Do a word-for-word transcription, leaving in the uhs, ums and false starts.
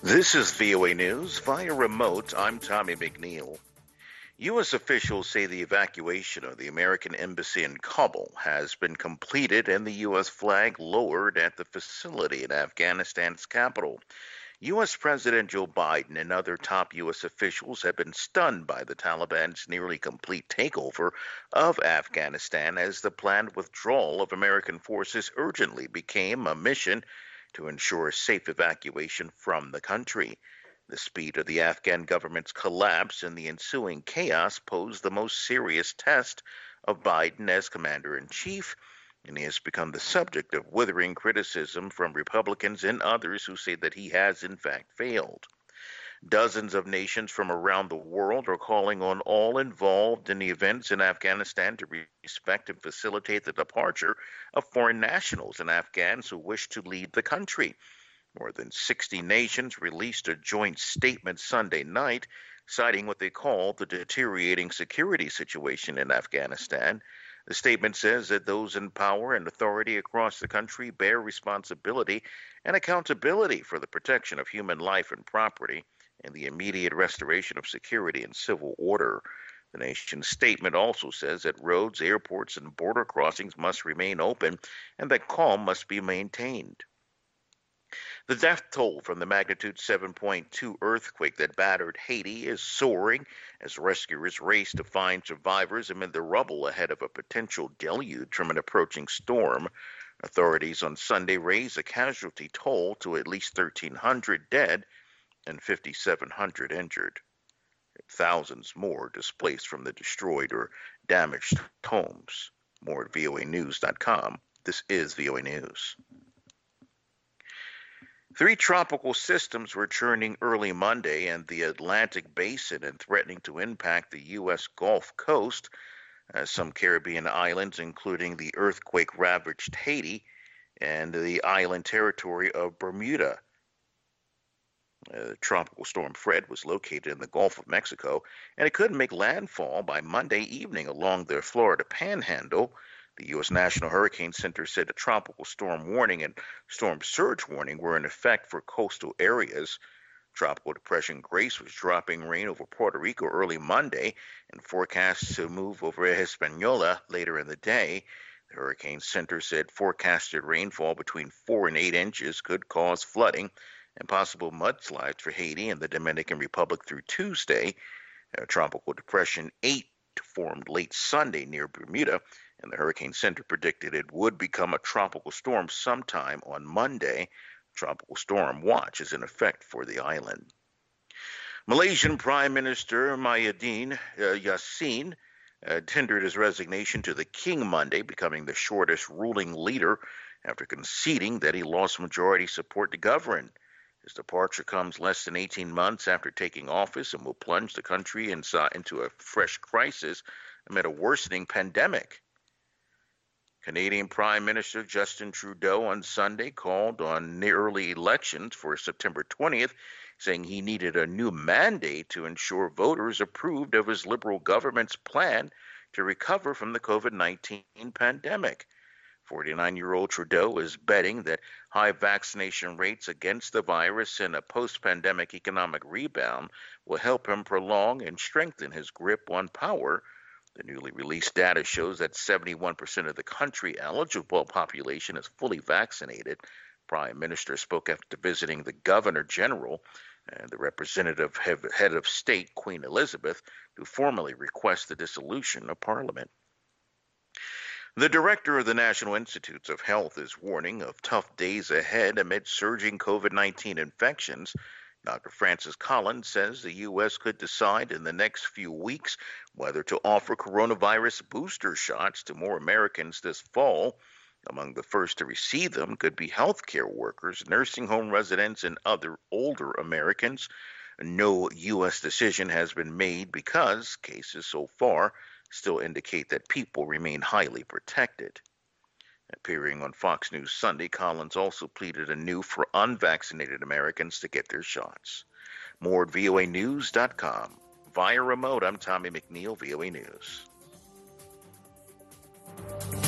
This is V O A News via remote. I'm Tommy McNeil. U S officials say the evacuation of the American embassy in Kabul has been completed and the U S flag lowered at the facility in Afghanistan's capital. U S President Joe Biden and other top U S officials have been stunned by the Taliban's nearly complete takeover of Afghanistan as the planned withdrawal of American forces urgently became a mission to ensure safe evacuation from the country. The speed of the Afghan government's collapse and the ensuing chaos pose the most serious test of Biden as commander-in-chief, and he has become the subject of withering criticism from Republicans and others who say that he has in fact failed. Dozens of nations from around the world are calling on all involved in the events in Afghanistan to respect and facilitate the departure of foreign nationals and Afghans who wish to leave the country. More than sixty nations released a joint statement Sunday night, citing what they call the deteriorating security situation in Afghanistan. The statement says that those in power and authority across the country bear responsibility and accountability for the protection of human life and property and the immediate restoration of security and civil order. The nation's statement also says that roads, airports, and border crossings must remain open and that calm must be maintained. The death toll from the magnitude seven point two earthquake that battered Haiti is soaring as rescuers race to find survivors amid the rubble ahead of a potential deluge from an approaching storm. Authorities on Sunday raised the casualty toll to at least thirteen hundred dead and fifty-seven hundred injured. Thousands more displaced from the destroyed or damaged homes. More at V O A news dot com. This is V O A News. Three tropical systems were churning early Monday in the Atlantic basin and threatening to impact the U S Gulf Coast. Uh, some Caribbean islands, including the earthquake-ravaged Haiti and the island territory of Bermuda. Uh, Tropical Storm Fred was located in the Gulf of Mexico, and it could make landfall by Monday evening along the Florida Panhandle. The U S National Hurricane Center said a tropical storm warning and storm surge warning were in effect for coastal areas. Tropical Depression Grace was dropping rain over Puerto Rico early Monday and forecast to move over Hispaniola later in the day. The Hurricane Center said forecasted rainfall between four and eight inches could cause flooding and possible mudslides for Haiti and the Dominican Republic through Tuesday. Uh, Tropical Depression eight formed late Sunday near Bermuda, and the Hurricane Center predicted it would become a tropical storm sometime on Monday. Tropical Storm Watch is in effect for the island. Malaysian Prime Minister Muhyiddin uh, Yassin uh, tendered his resignation to the King Monday, becoming the shortest ruling leader after conceding that he lost majority support to govern. His departure comes less than eighteen months after taking office and will plunge the country into a fresh crisis amid a worsening pandemic. Canadian Prime Minister Justin Trudeau on Sunday called on early elections for September twentieth, saying he needed a new mandate to ensure voters approved of his Liberal government's plan to recover from the COVID nineteen pandemic. forty-nine-year-old Trudeau is betting that high vaccination rates against the virus and a post-pandemic economic rebound will help him prolong and strengthen his grip on power. The newly released data shows that seventy-one percent of the country eligible population is fully vaccinated. Prime Minister spoke after visiting the Governor General and the representative head of state, Queen Elizabeth, to formally request the dissolution of Parliament. The director of the National Institutes of Health is warning of tough days ahead amid surging COVID nineteen infections. Doctor Francis Collins says the U S could decide in the next few weeks whether to offer coronavirus booster shots to more Americans this fall. Among the first to receive them could be healthcare workers, nursing home residents, and other older Americans. No U S decision has been made because cases so far still indicate that people remain highly protected. Appearing on Fox News Sunday, Collins also pleaded anew for unvaccinated Americans to get their shots. More at V O A news dot com. Via remote, I'm Tommy McNeil, V O A News.